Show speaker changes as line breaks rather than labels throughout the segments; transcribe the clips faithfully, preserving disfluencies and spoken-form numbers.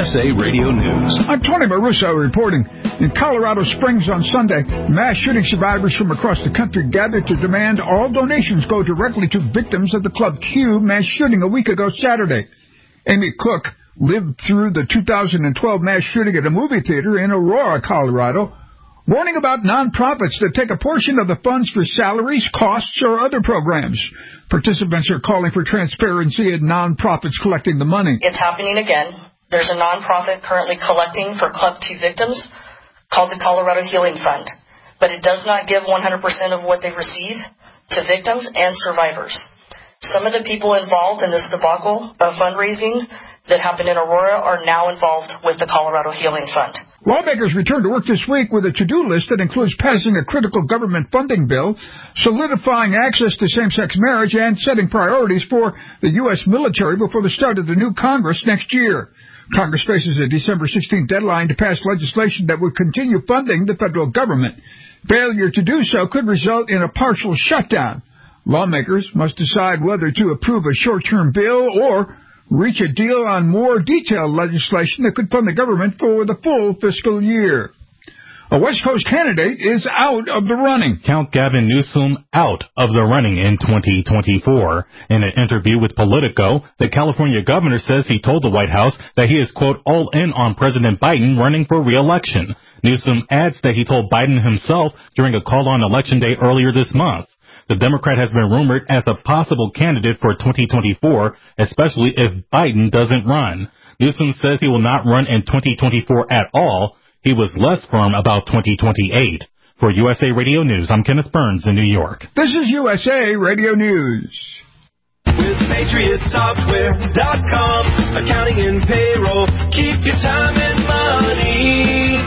S A Radio News.
I'm Tony Maruso reporting. In Colorado Springs on Sunday, mass shooting survivors from across the country gathered to demand all donations go directly to victims of the Club Q mass shooting a week ago Saturday. Amy Cook lived through the two thousand twelve mass shooting at a movie theater in Aurora, Colorado, warning about nonprofits that take a portion of the funds for salaries, costs, or other programs. Participants are calling for transparency in nonprofits collecting the money.
It's happening again. There's a nonprofit currently collecting for Club Q victims called the Colorado Healing Fund, but it does not give one hundred percent of what they receive to victims and survivors. Some of the people involved in this debacle of fundraising that happened in Aurora are now involved with the Colorado Healing Fund.
Lawmakers returned to work this week with a to-do list that includes passing a critical government funding bill, solidifying access to same-sex marriage, and setting priorities for the U S military before the start of the new Congress next year. Congress faces a December sixteenth deadline to pass legislation that would continue funding the federal government. Failure to do so could result in a partial shutdown. Lawmakers must decide whether to approve a short-term bill or reach a deal on more detailed legislation that could fund the government for the full fiscal year. A West Coast candidate is out of the running.
Count Gavin Newsom out of the running in twenty twenty-four. In an interview with Politico, the California governor says he told the White House that he is, quote, all in on President Biden running for re-election. Newsom adds that he told Biden himself during a call on Election Day earlier this month. The Democrat has been rumored as a possible candidate for twenty twenty-four, especially if Biden doesn't run. Newsom says he will not run in twenty twenty-four at all. He was less firm about twenty twenty-eight. For U S A Radio News, I'm Kenneth Burns in New York.
This is U S A Radio News.
With Patriot Software dot com, accounting and payroll, keep your time and money.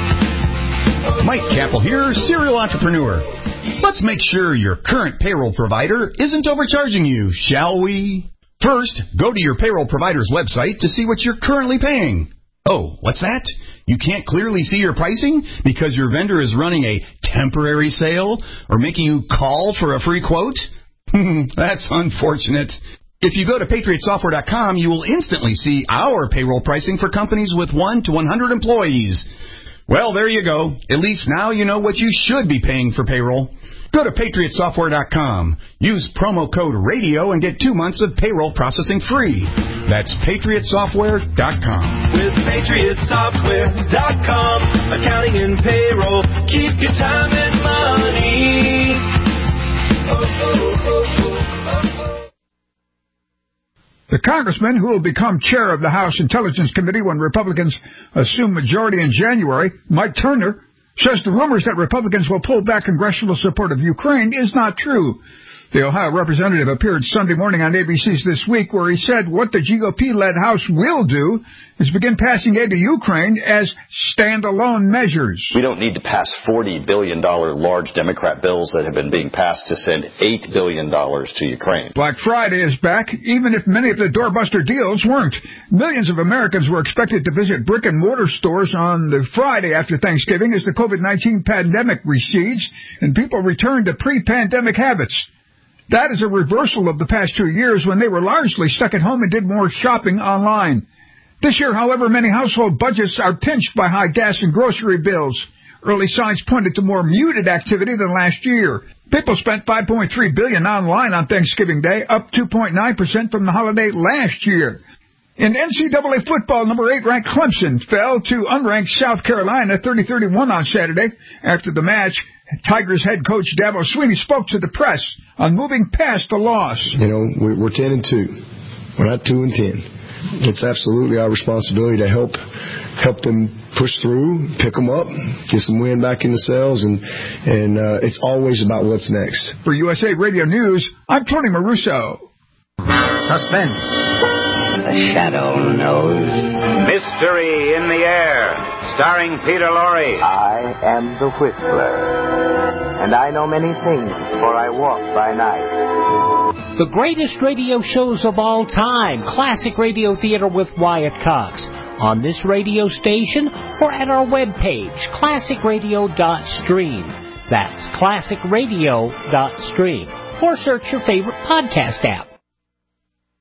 Mike Capel here, serial entrepreneur. Let's make sure your current payroll provider isn't overcharging you, shall we? First, go to your payroll provider's website to see what you're currently paying. Oh, what's that? You can't clearly see your pricing because your vendor is running a temporary sale or making you call for a free quote? That's unfortunate. If you go to Patriot Software dot com, you will instantly see our payroll pricing for companies with one to one hundred employees. Well, there you go. At least now you know what you should be paying for payroll. Go to Patriot Software dot com. Use promo code RADIO and get two months of payroll processing free. That's Patriot Software dot com.
With Patriot Software dot com, accounting and payroll, keep your time and money. Oh, oh, oh, oh.
The congressman who will become chair of the House Intelligence Committee when Republicans assume majority in January, Mike Turner, says the rumors that Republicans will pull back congressional support of Ukraine is not true. The Ohio representative appeared Sunday morning on A B C's This Week, where he said what the G O P-led House will do is begin passing aid to Ukraine as standalone measures.
We don't need to pass forty billion dollars large Democrat bills that have been being passed to send eight billion dollars to Ukraine.
Black Friday is back, even if many of the doorbuster deals weren't. Millions of Americans were expected to visit brick-and-mortar stores on the Friday after Thanksgiving as the COVID nineteen pandemic recedes and people return to pre-pandemic habits. That is a reversal of the past two years when they were largely stuck at home and did more shopping online. This year, however, many household budgets are pinched by high gas and grocery bills. Early signs pointed to more muted activity than last year. People spent five point three billion dollars online on Thanksgiving Day, up two point nine percent from the holiday last year. In N C double A football, number eight ranked Clemson fell to unranked South Carolina thirty thirty-one on Saturday. After the match, Tigers head coach Dabo Swinney spoke to the press on moving past the loss.
You know, we're ten and two. We're not two and ten. It's absolutely our responsibility to help help them push through, pick them up, get some wind back in the sails, and and uh, it's always about what's next.
For U S A Radio News, I'm Tony Maruso.
Suspense. The shadow knows.
Mystery in the air, starring Peter Lorre.
I am the Whistler, and I know many things, for I walk by night.
The greatest radio shows of all time, Classic Radio Theater with Wyatt Cox, on this radio station or at our webpage, classic radio dot stream. That's classic radio dot stream. Or search your favorite podcast app.